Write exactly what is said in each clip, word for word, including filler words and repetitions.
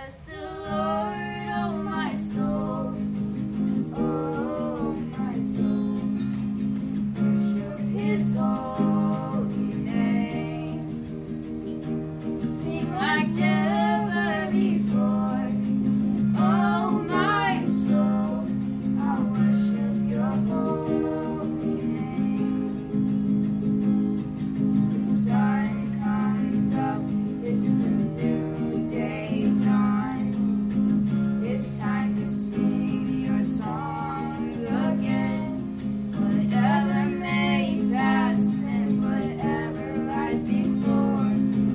Bless the Lord, oh my soul. Oh, my soul. Worship his holy name. Sing like never before. Oh, my soul. I worship your holy name. The sun comes up. It's a new day dawn. It's time to sing your song again. Whatever may pass and whatever lies before.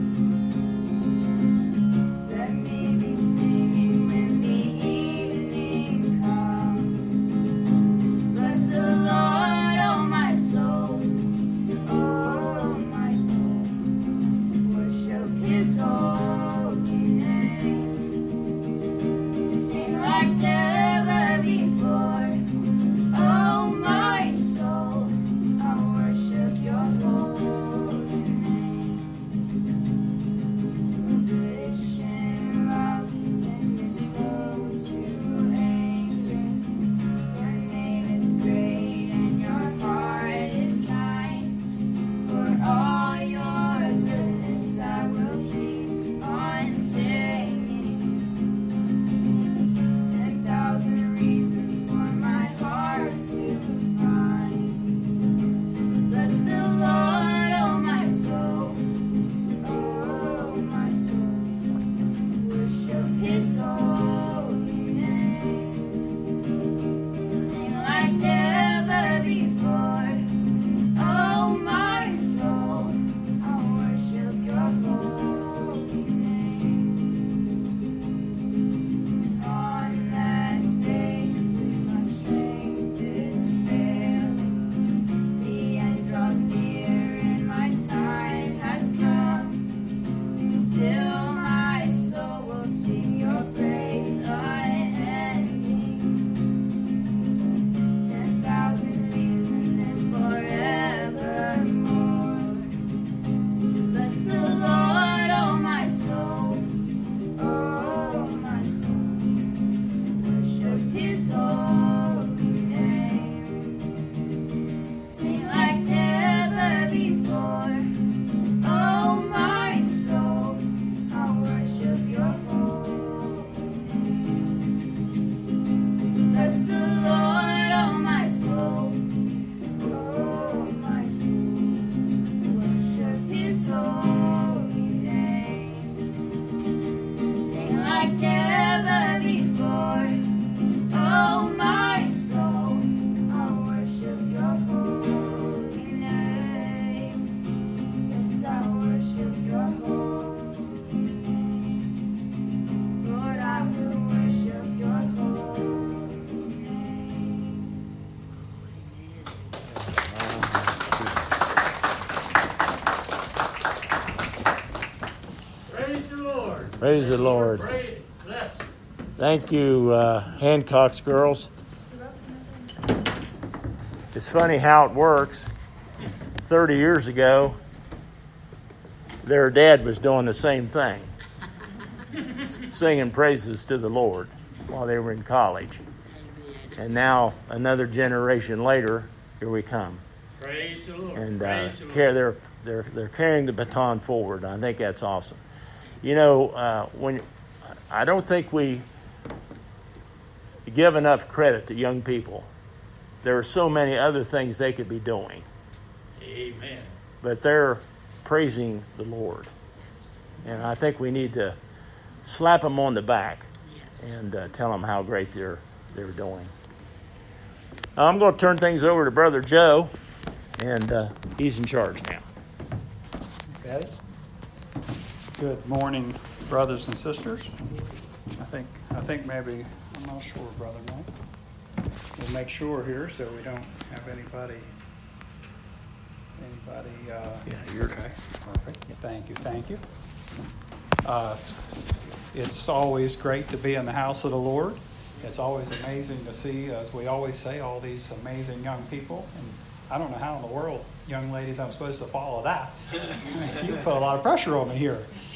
Let me be singing when the evening comes. Bless the Lord, oh my soul. Oh, my soul. Worship his holy name. Sing like never before. Oh, my soul, I worship your holy name. Christian love, and you're slow to anger. Your name is great and your heart is kind. For all your goodness, I will keep on singing. Ten thousand reasons for my heart to find. Bless the Lord, oh my soul. Oh, my soul. Worship his holy name. Sing like never before. Oh, my soul. I worship your holy name. On that day, my strength is failing. The end draws near and my time has come. Still, my soul will sing your praise unending. Ten thousand years and then forevermore. Bless the Lord, oh my soul. Oh, my soul. Worship his holy name. Sing like never before. Oh, my soul. I worship your holy name. Bless the Lord, oh my soul. Oh, my soul. Worship his holy name. Sing like never before. Oh, my soul. I worship your holy name. Yes, I worship your holy name. Lord, I will worship your holy name. Praise the Lord. Praise the Lord. Praise, bless. Thank you, uh, Hancock's girls. It's funny how it works. thirty years ago, their dad was doing the same thing, singing praises to the Lord while they were in college. And now, another generation later, here we come. Praise the Lord. And uh, Praise the Lord. care, they're, they're, they're carrying the baton forward. I think that's awesome. You know, uh, when I don't think we give enough credit to young people. There are so many other things they could be doing. Amen. But they're praising the Lord. And I think we need to slap them on the back and uh, tell them how great they're, they're doing. I'm going to turn things over to Brother Joe, and uh, he's in charge now. Ready? Good morning, brothers and sisters. I think I think maybe, I'm not sure, Brother Mike. We'll make sure here so we don't have anybody, anybody, uh, Yeah, you're okay, perfect. Thank you, thank you. Uh, it's always great to be in the house of the Lord. It's always amazing to see, as we always say, all these amazing young people. And I don't know how in the world, young ladies, I'm supposed to follow that. You put a lot of pressure on me here.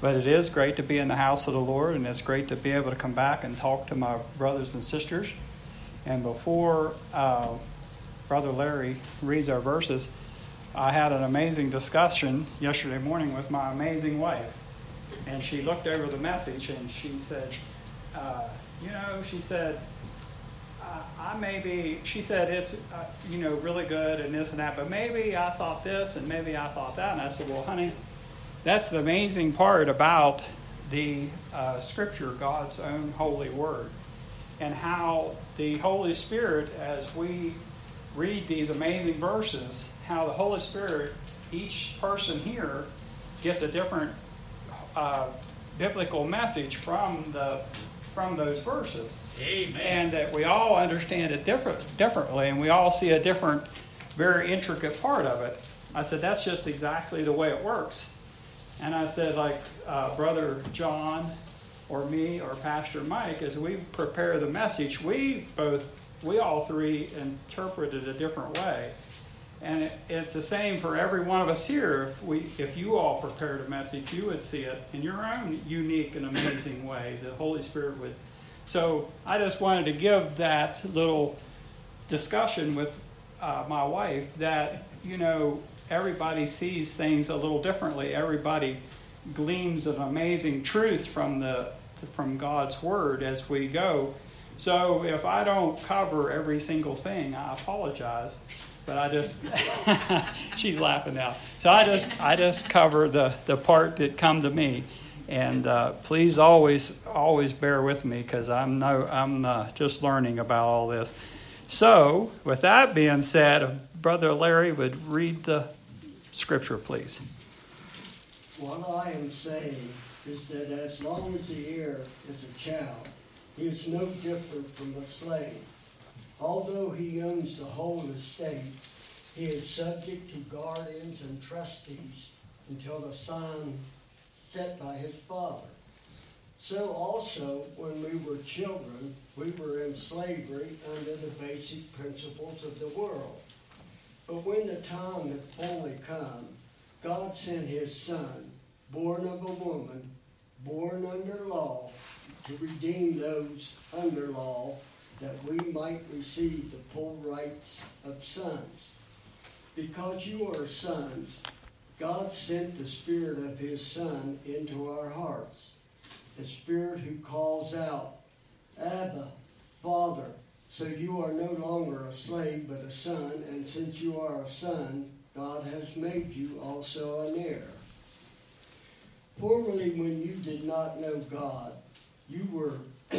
But it is great to be in the house of the Lord, and it's great to be able to come back and talk to my brothers and sisters. And before uh, Brother Larry reads our verses, I had an amazing discussion yesterday morning with my amazing wife. And she looked over the message and she said, uh, you know, she said, uh, I maybe, she said, it's, uh, you know, really good and this and that, but maybe I thought this and maybe I thought that. And I said, well, honey, that's the amazing part about the uh, Scripture, God's own holy word, and how the Holy Spirit, as we read these amazing verses, how the Holy Spirit, each person here gets a different uh, biblical message from the from those verses. Amen. And that we all understand it different, differently, and we all see a different, very intricate part of it. I said, that's just exactly the way it works. And I said, like uh, Brother John or me or Pastor Mike, as we prepare the message, we both, we all three interpret it a different way. And it, it's the same for every one of us here. If we, if you all prepared a message, you would see it in your own unique and amazing way. The Holy Spirit would. So I just wanted to give that little discussion with uh, my wife that, you know, everybody sees things a little differently. Everybody gleans an amazing truth from the from God's Word as we go. So if I don't cover every single thing, I apologize. But I just, she's laughing now. So I just, I just cover the, the part that come to me, and uh, please always, always bear with me because I'm no, I'm uh, just learning about all this. So with that being said, if Brother Larry would read the Scripture, please. What I am saying is that as long as the heir is a child, he is no different from a slave. Although he owns the whole estate, he is subject to guardians and trustees until the time set by his father. So also, when we were children, we were in slavery under the basic principles of the world. But when the time had fully come, God sent his Son, born of a woman, born under law, to redeem those under law, that we might receive the full rights of sons. Because you are sons, God sent the Spirit of his Son into our hearts, the Spirit who calls out, Abba, Father. So you are no longer a slave, but a son, and since you are a son, God has made you also an heir. Formerly, when you did not know God, you were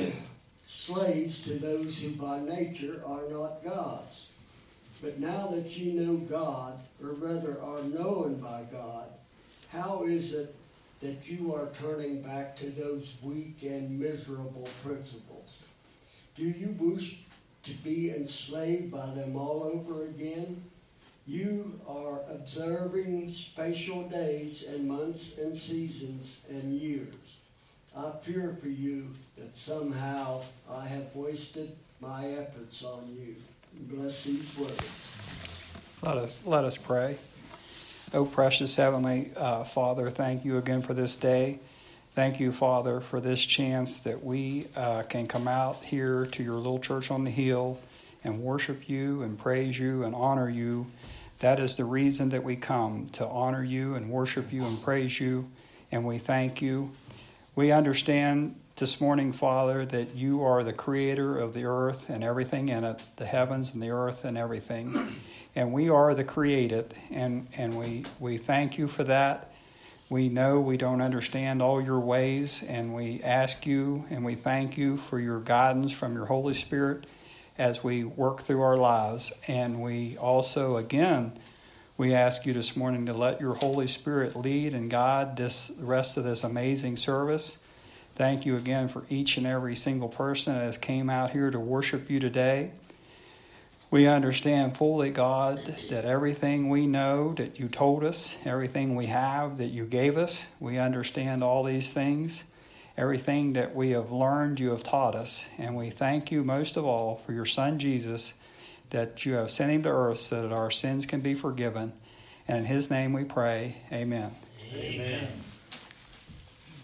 slaves to those who by nature are not God's. But now that you know God, or rather are known by God, how is it that you are turning back to those weak and miserable principles? Do you wish to be enslaved by them all over again? You are observing spatial days and months and seasons and years. I fear for you that somehow I have wasted my efforts on you. Bless these words. Let us let us pray. Oh, precious Heavenly uh, Father, thank you again for this day. Thank you, Father, for this chance that we uh, can come out here to your little church on the hill and worship you and praise you and honor you. That is the reason that we come, to honor you and worship you and praise you, and we thank you. We understand this morning, Father, that you are the creator of the earth and everything in it, the heavens and the earth and everything. And we are the created, and, and we, we thank you for that. We know we don't understand all your ways, and we ask you and we thank you for your guidance from your Holy Spirit as we work through our lives. And we also, again, we ask you this morning to let your Holy Spirit lead and guide this the rest of this amazing service. Thank you again for each and every single person that has came out here to worship you today. We understand fully, God, that everything we know that you told us, everything we have that you gave us, we understand all these things. Everything that we have learned, you have taught us. And we thank you most of all for your Son, Jesus, that you have sent him to earth so that our sins can be forgiven. And in his name we pray, amen. Amen.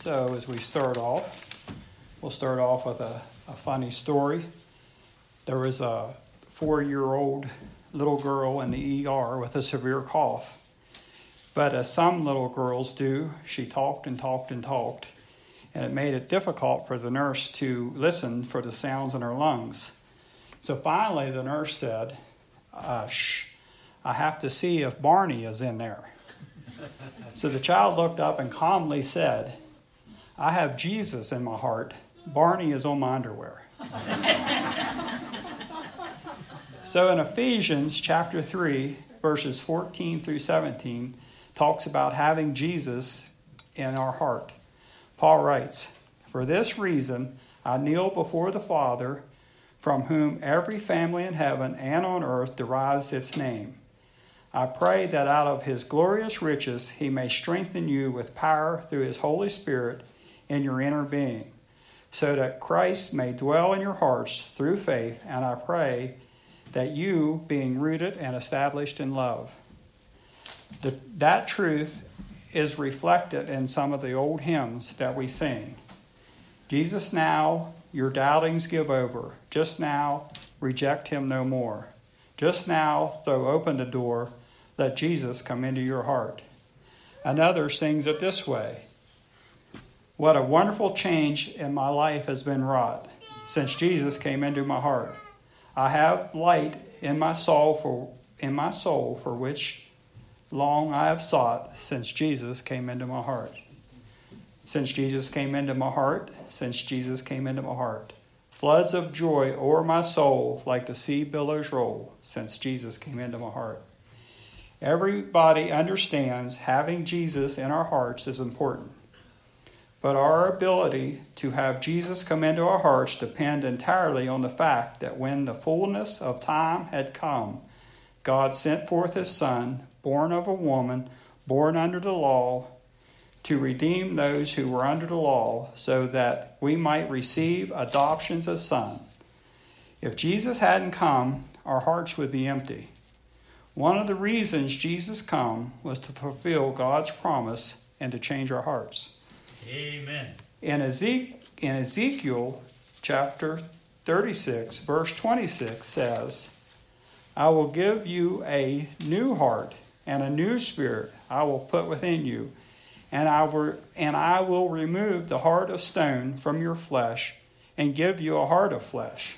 So as we start off, we'll start off with a, a funny story. There was a four-year-old little girl in the E R with a severe cough. But as some little girls do, she talked and talked and talked, and it made it difficult for the nurse to listen for the sounds in her lungs. So finally the nurse said, uh, shh, I have to see if Barney is in there. So the child looked up and calmly said, I have Jesus in my heart. Barney is on my underwear. So in Ephesians chapter three, verses fourteen through seventeen, talks about having Jesus in our heart. Paul writes, for this reason I kneel before the Father, from whom every family in heaven and on earth derives its name. I pray that out of his glorious riches he may strengthen you with power through his Holy Spirit in your inner being, so that Christ may dwell in your hearts through faith, and I pray that you, being rooted and established in love. The, that truth is reflected in some of the old hymns that we sing. Jesus now, your doubtings give over. Just now, reject him no more. Just now, throw open the door. Let Jesus come into your heart. Another sings it this way. What a wonderful change in my life has been wrought since Jesus came into my heart. I have light in my soul for in my soul for which long I have sought since Jesus came into my heart. Since Jesus came into my heart, since Jesus came into my heart. Floods of joy o'er my soul like the sea billows roll since Jesus came into my heart. Everybody understands having Jesus in our hearts is important. But our ability to have Jesus come into our hearts depend entirely on the fact that when the fullness of time had come, God sent forth his Son, born of a woman, born under the law, to redeem those who were under the law, so that we might receive adoptions as sons. If Jesus hadn't come, our hearts would be empty. One of the reasons Jesus come was to fulfill God's promise and to change our hearts. Amen. In Ezekiel, in Ezekiel chapter thirty-six, verse twenty-six says, I will give you a new heart and a new spirit I will put within you, and I will, and I will remove the heart of stone from your flesh and give you a heart of flesh.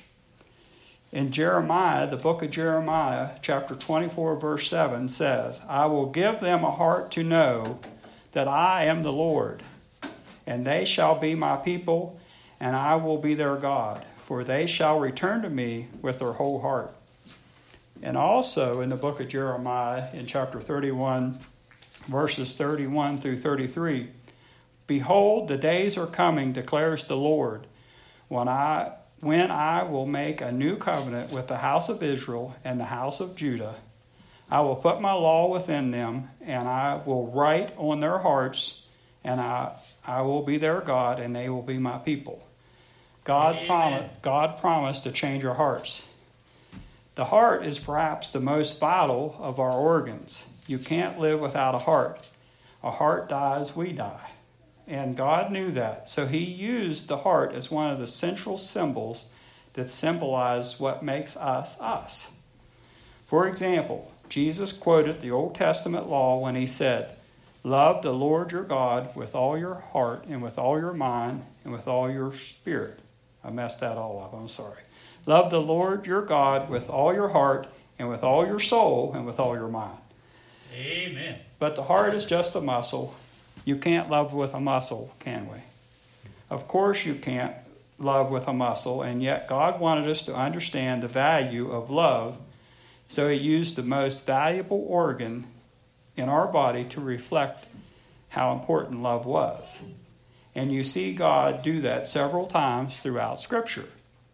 In Jeremiah, the book of Jeremiah, chapter twenty-four, verse seven says, I will give them a heart to know that I am the Lord, and they shall be my people, and I will be their God, for they shall return to me with their whole heart. And also in the book of Jeremiah, in chapter thirty-one, verses thirty-one through thirty-three, behold, the days are coming, declares the Lord, when I when I will make a new covenant with the house of Israel and the house of Judah. I will put my law within them, and I will write on their hearts, and I I will be their God, and they will be my people. God promised God promised to change our hearts. The heart is perhaps the most vital of our organs. You can't live without a heart. A heart dies, we die. And God knew that. So he used the heart as one of the central symbols that symbolize what makes us us. For example, Jesus quoted the Old Testament law when he said, love the Lord your God with all your heart and with all your mind and with all your spirit. I messed that all up. I'm sorry. Love the Lord your God with all your heart and with all your soul and with all your mind. Amen. But the heart is just a muscle. You can't love with a muscle, can we? Of course you can't love with a muscle, and yet God wanted us to understand the value of love, so he used the most valuable organ in our body to reflect how important love was. And you see God do that several times throughout Scripture.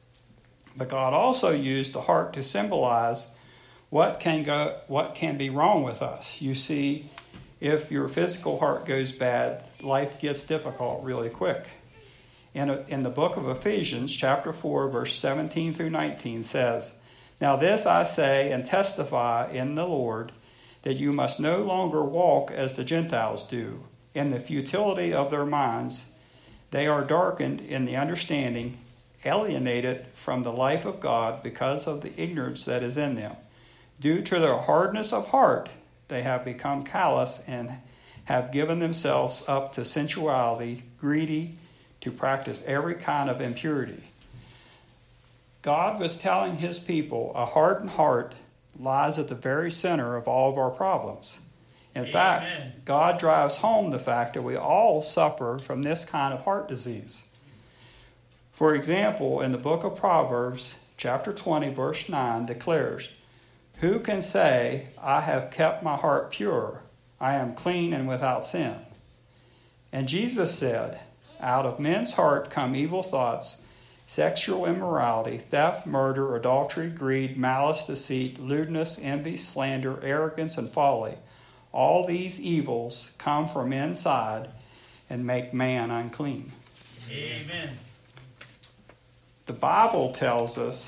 But God also used the heart to symbolize what can go, what can be wrong with us. You see, if your physical heart goes bad, life gets difficult really quick. In, a, in the book of Ephesians, chapter four, verse seventeen through nineteen says, now this I say and testify in the Lord, that you must no longer walk as the Gentiles do, in the futility of their minds, They are darkened in the understanding, alienated from the life of God because of the ignorance that is in them. Due to their hardness of heart, they have become callous and have given themselves up to sensuality, greedy to practice every kind of impurity. God was telling his people a hardened heart lies at the very center of all of our problems. In Amen. fact, God drives home the fact that we all suffer from this kind of heart disease. For example, in the book of Proverbs, chapter twenty, verse nine declares, "Who can say, I have kept my heart pure, I am clean and without sin?" And Jesus said, "Out of men's heart come evil thoughts, sexual immorality, theft, murder, adultery, greed, malice, deceit, lewdness, envy, slander, arrogance, and folly. All these evils come from inside and make man unclean." Amen. The Bible tells us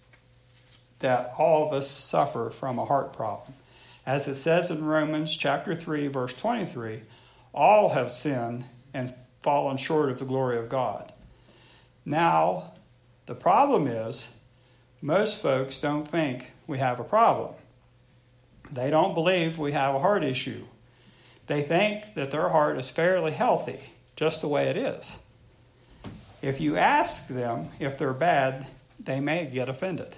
that all of us suffer from a heart problem. As it says in Romans chapter three, verse twenty-three, all have sinned and fallen short of the glory of God. Now, the problem is, most folks don't think we have a problem. They don't believe we have a heart issue. They think that their heart is fairly healthy, just the way it is. If you ask them if they're bad, they may get offended.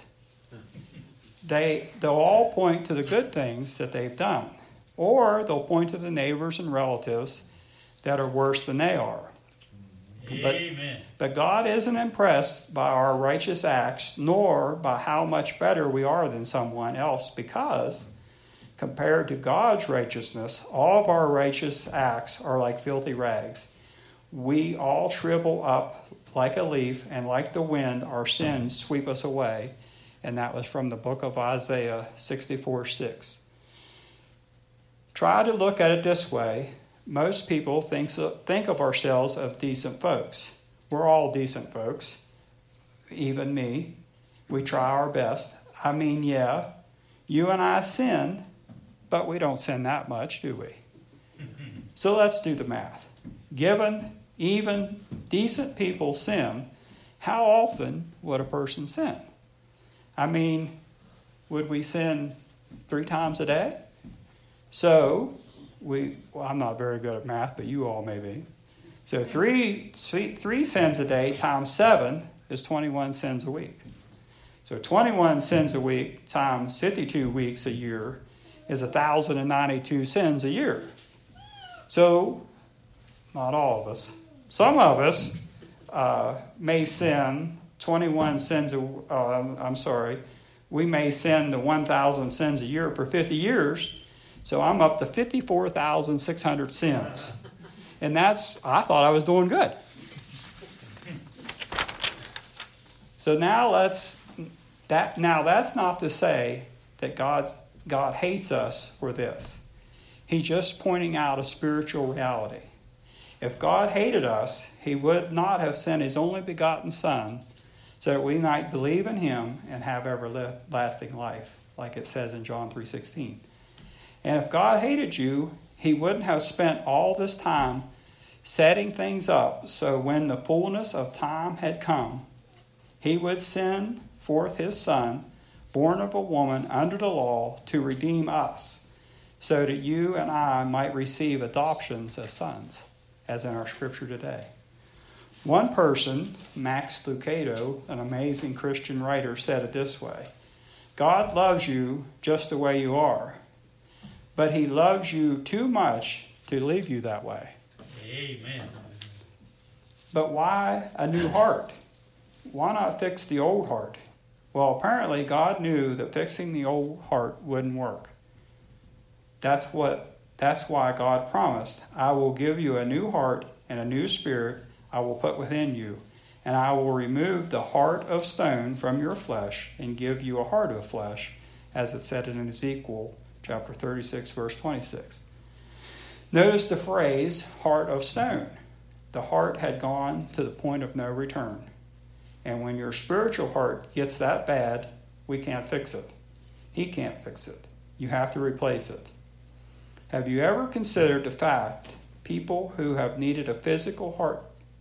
They, they'll all point to the good things that they've done, or they'll point to the neighbors and relatives that are worse than they are. But, Amen. but God isn't impressed by our righteous acts, nor by how much better we are than someone else, because compared to God's righteousness, all of our righteous acts are like filthy rags. We all shrivel up like a leaf, and like the wind, our sins sweep us away. And that was from the book of Isaiah sixty-four six. Try to look at it this way. Most people think, think of ourselves as decent folks. We're all decent folks, even me. We try our best. I mean, yeah, you and I sin, but we don't sin that much, do we? So let's do the math. Given even decent people sin, how often would a person sin? I mean, would we sin three times a day? So, we well, I'm not very good at math, but you all may be. So three, three sins a day times seven is twenty-one sins a week. So twenty-one sins a week times fifty-two weeks a year is one thousand ninety-two sins a year. So, not all of us. Some of us uh, may sin twenty-one sins, a, uh, I'm sorry, we may sin the one thousand sins a year for fifty years, so I'm up to fifty-four thousand six hundred sins. And that's, I thought I was doing good. So now let's, that now that's not to say that God's, God hates us for this. He's just pointing out a spiritual reality. If God hated us, he would not have sent his only begotten Son so that we might believe in him and have everlasting life, like it says in John three sixteen. And if God hated you, he wouldn't have spent all this time setting things up so when the fullness of time had come, he would send forth his Son, born of a woman under the law, to redeem us, so that you and I might receive adoptions as sons, as in our scripture today. One person, Max Lucado, an amazing Christian writer, said it this way: God loves you just the way you are, but he loves you too much to leave you that way. Amen. But why a new heart? Why not fix the old heart? Well, apparently God knew that fixing the old heart wouldn't work. That's what. That's why God promised, I will give you a new heart and a new spirit I will put within you, and I will remove the heart of stone from your flesh and give you a heart of flesh, as it said in Ezekiel chapter thirty-six, verse twenty-six. Notice the phrase, heart of stone. The heart had gone to the point of no return. And when your spiritual heart gets that bad, we can't fix it. He can't fix it. You have to replace it. Have you ever considered the fact people who have needed a physical heart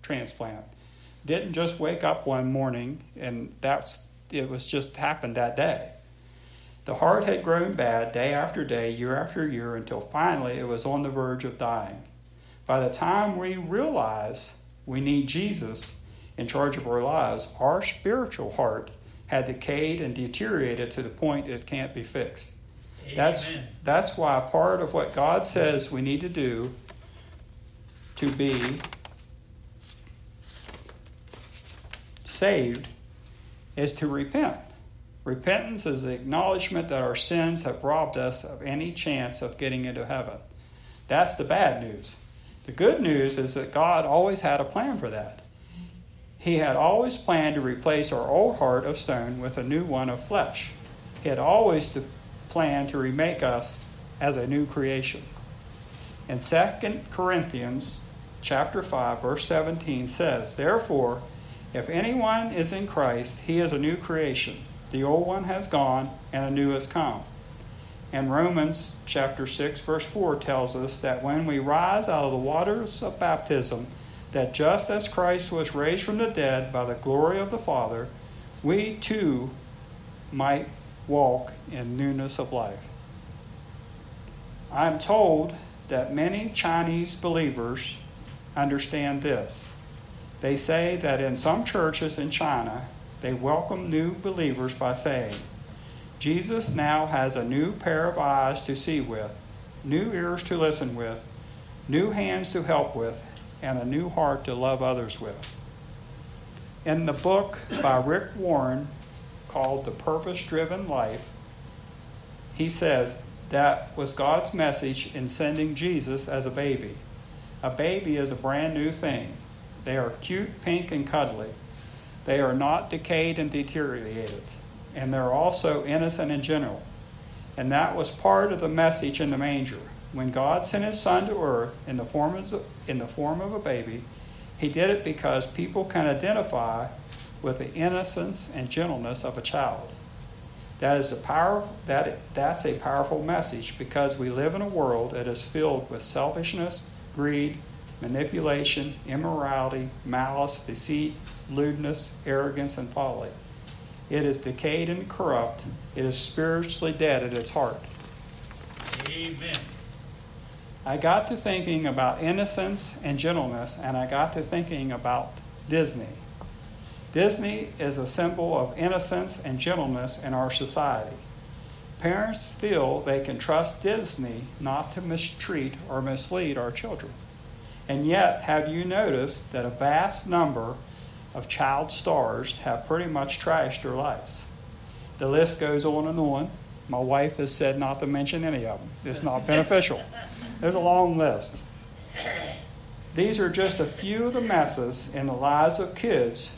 transplant. Didn't just wake up one morning and that's it was just happened that day. The heart had grown bad day after day, year after year, until finally it was on the verge of dying. By the time we realize we need Jesus in charge of our lives, our spiritual heart had decayed and deteriorated to the point it can't be fixed. Amen. That's that's why part of what God says we need to do to be saved is to repent. Repentance is the acknowledgement that our sins have robbed us of any chance of getting into heaven. That's the bad news. The good news is that God always had a plan for that. He had always planned to replace our old heart of stone with a new one of flesh. He had always to plan to remake us as a new creation. In Second Corinthians chapter five, verse seventeen says, "Therefore, if anyone is in Christ, he is a new creation. The old one has gone, and a new has come." And Romans chapter six, verse four tells us that when we rise out of the waters of baptism, that just as Christ was raised from the dead by the glory of the Father, we too might walk in newness of life. I'm told that many Chinese believers understand this. They say that in some churches in China, they welcome new believers by saying, "Jesus now has a new pair of eyes to see with, new ears to listen with, new hands to help with, and a new heart to love others with." In the book by Rick Warren called The Purpose-Driven Life, he says that was God's message in sending Jesus as a baby. A baby is a brand new thing. They are cute, pink, and cuddly. They are not decayed and deteriorated. And they're also innocent and gentle. And that was part of the message in the manger. When God sent his son to earth in the form of, in the form of a baby, he did it because people can identify with the innocence and gentleness of a child. That is a power, that, that's a powerful message because we live in a world that is filled with selfishness, greed, manipulation, immorality, malice, deceit, lewdness, arrogance, and folly. It is decayed and corrupt. It is spiritually dead at its heart. Amen. I got to thinking about innocence and gentleness, and I got to thinking about Disney. Disney is a symbol of innocence and gentleness in our society. Parents feel they can trust Disney not to mistreat or mislead our children. And yet, have you noticed that a vast number of child stars have pretty much trashed their lives? The list goes on and on. My wife has said not to mention any of them. It's not beneficial. There's a long list. These are just a few of the messes in the lives of kids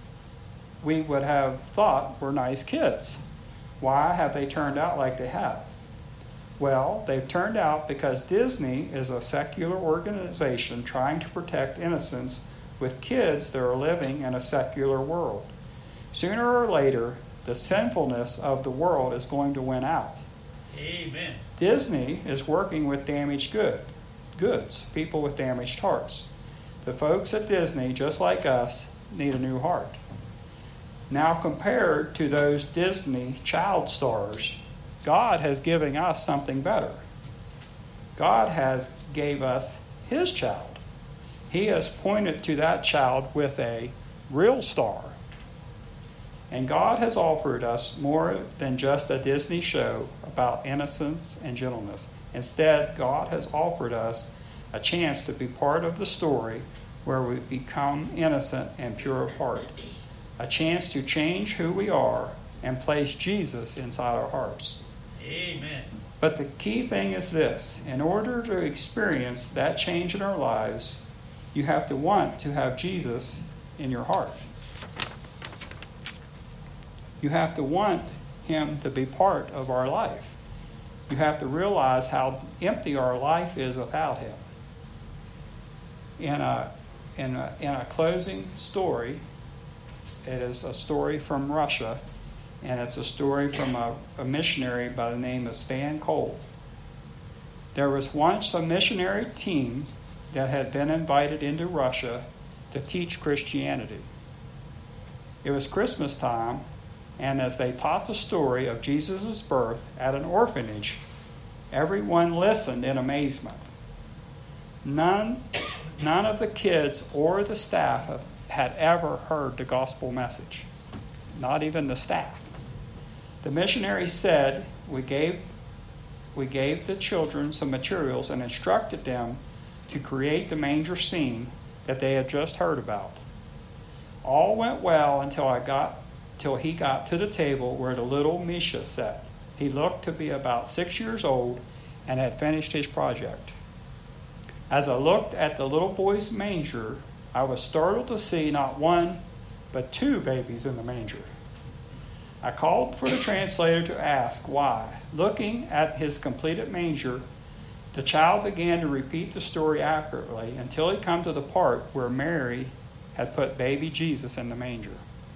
we would have thought were nice kids. Why have they turned out like they have? Well, they've turned out because Disney is a secular organization trying to protect innocence with kids that are living in a secular world. Sooner or later, the sinfulness of the world is going to win out. Amen. Disney is working with damaged good, goods, people with damaged hearts. The folks at Disney, just like us, need a new heart. Now compared to those Disney child stars, God has given us something better. God has gave us his child. He has pointed to that child with a real star. And God has offered us more than just a Disney show about innocence and gentleness. Instead, God has offered us a chance to be part of the story where we become innocent and pure of heart. A chance to change who we are and place Jesus inside our hearts. Amen. But the key thing is this. In order to experience that change in our lives, you have to want to have Jesus in your heart. You have to want him to be part of our life. You have to realize how empty our life is without him. In a, in a, in a closing story, it is a story from Russia, and it's a story from a, a missionary by the name of Stan Cole. There was once a missionary team that had been invited into Russia to teach Christianity. It was Christmas time, and as they taught the story of Jesus' birth at an orphanage, everyone listened in amazement. None, none of the kids or the staff have, had ever heard the gospel message, not even the staff. The missionary said, we gave, we gave the children some materials and instructed them to create the manger scene that they had just heard about. All went well until I got till he got to the table where the little Misha sat. He looked to be about six years old and had finished his project. As I looked at the little boy's manger, I was startled to see not one, but two babies in the manger. I called for the translator to ask why. Looking at his completed manger, the child began to repeat the story accurately until he came to the part where Mary had put baby Jesus in the manger.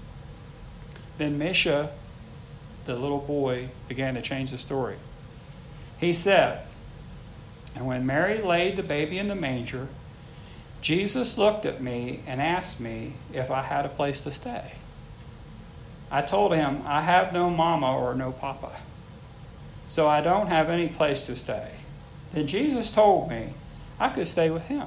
Then Misha, the little boy, began to change the story. He said, and when Mary laid the baby in the manger, Jesus looked at me and asked me if I had a place to stay. I told him, I have no mama or no papa, so I don't have any place to stay. Then Jesus told me I could stay with him.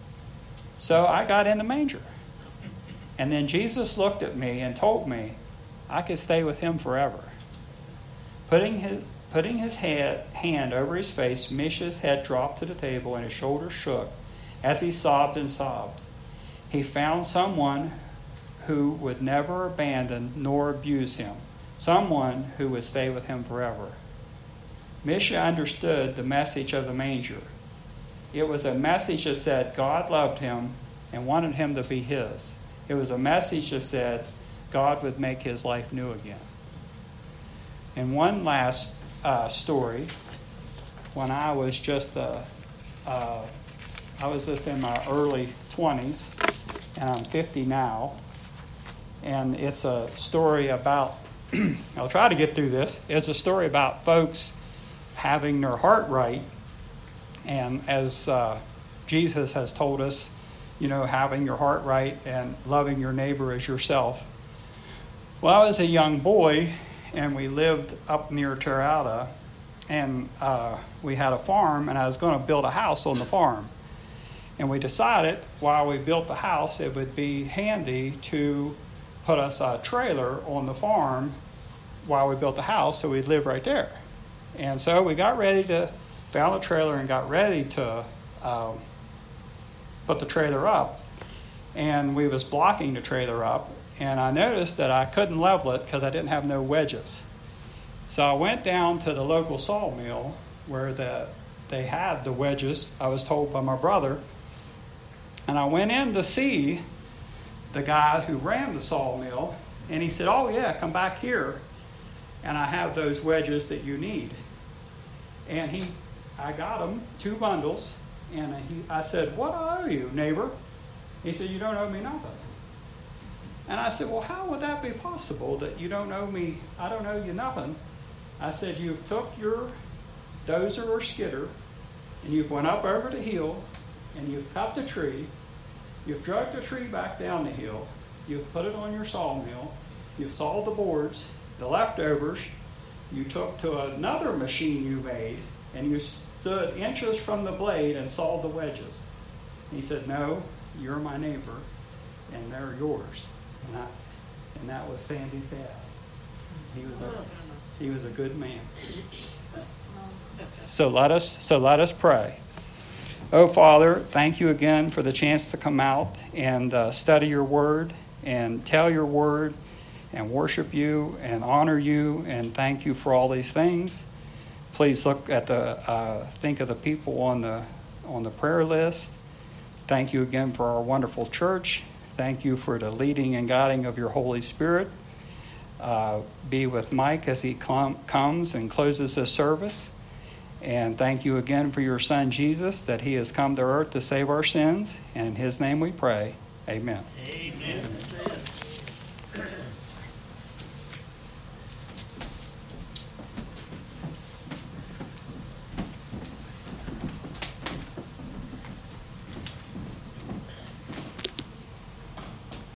So I got in the manger. And then Jesus looked at me and told me I could stay with him forever. Putting his, putting his head, hand over his face, Misha's head dropped to the table and his shoulders shook as he sobbed and sobbed. He found someone who would never abandon nor abuse him, someone who would stay with him forever. Misha understood the message of the manger. It was a message that said God loved him and wanted him to be his. It was a message that said God would make his life new again. And one last uh, story. When I was just uh, uh, I was just in my early twenties, and I'm fifty now. And it's a story about, I'll try to get through this. It's a story about folks having their heart right. And as uh, Jesus has told us, you know, having your heart right and loving your neighbor as yourself. Well, I was a young boy, and we lived up near Terrata, and uh, we had a farm, and I was going to build a house on the farm. And we decided while we built the house, it would be handy to put us a trailer on the farm while we built the house, so we'd live right there. And so we got ready to, found a trailer and got ready to um, put the trailer up. And we was blocking the trailer up, and I noticed that I couldn't level it because I didn't have no wedges. So I went down to the local sawmill where the, they had the wedges, I was told by my brother, and I went in to see the guy who ran the sawmill, and he said, oh yeah, come back here, and I have those wedges that you need. And he, I got them, two bundles, and he, I said, what do I owe you, neighbor? He said, you don't owe me nothing. And I said, well, how would that be possible that you don't owe me, I don't owe you nothing? I said, you've took your dozer or skidder, and you've went up over the hill, and you've cut the tree, you've dragged the tree back down the hill, you've put it on your sawmill, you've sawed the boards, the leftovers, you took to another machine you made, and you stood inches from the blade and sawed the wedges. He said, no, you're my neighbor, and they're yours. And, I, and that was Sandy's dad. He was a, he was a good man. So let us, so let us pray. Oh, Father, thank you again for the chance to come out and uh, study your word and tell your word and worship you and honor you and thank you for all these things. Please look at the, uh, think of the people on the on the prayer list. Thank you again for our wonderful church. Thank you for the leading and guiding of your Holy Spirit. Uh, be with Mike as he com- comes and closes this service. And thank you again for your son, Jesus, that he has come to earth to save our sins. And in his name we pray. Amen. Amen.